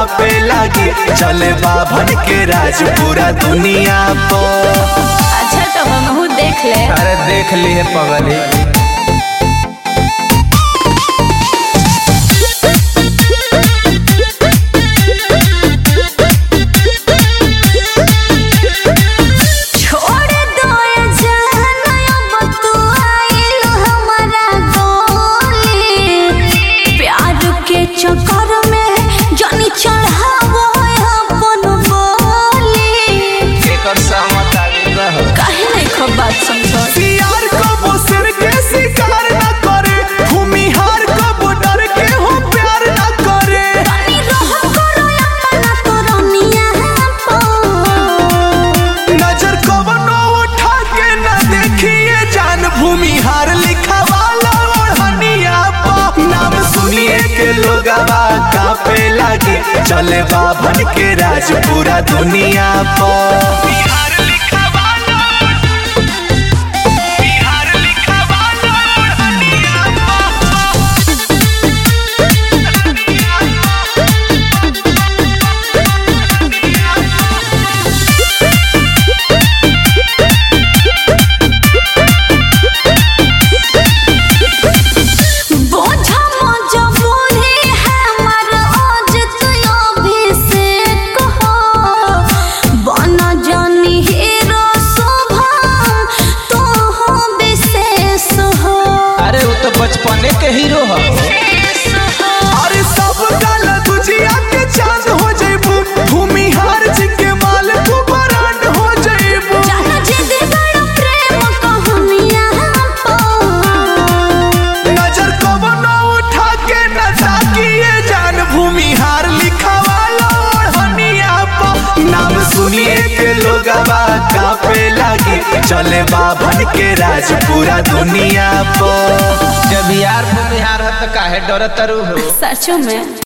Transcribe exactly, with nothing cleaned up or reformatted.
कापे लागी चले बाभन के राज पूरा दुनिया पर। अच्छा तो हम देख ले। अरे देख ली है पगली। चक्कर में जानी चढ़ावो अपन बोली एकर सहमत आगे रह काहे नहीं खूब बात समझो। सियार को बोसर के शिकार ना करे, भूमिहार को बोडर के हो प्यार ना करे। पानी रह करो अपना तो रनिया नजर को बनो उठा के ना देखिए जान भूमिहार लिखा वाला ओढ़निया पर। नाम सुनिए के लोगवा कापे लागी चले बाभन के राज पूरा दुनिया पर। बचपने के हीरो हो। अरे सब गल दुजिया के चांद हो जइबू, भूमिहार जी के माल तू बरांड हो जइबू। जाना जे दे बड़ा प्रेम कहानियां पर। नजर को बनो उठा के न ताकिए जान भूमिहार लिखा वाला ओढ़निया पर। नाम सुनिए के लोगवा कापे लागी चले बाभन के राज पूरा दुनिया पर। जब यार भूमिहार हो तो काहे डरत रू हो। सचो में।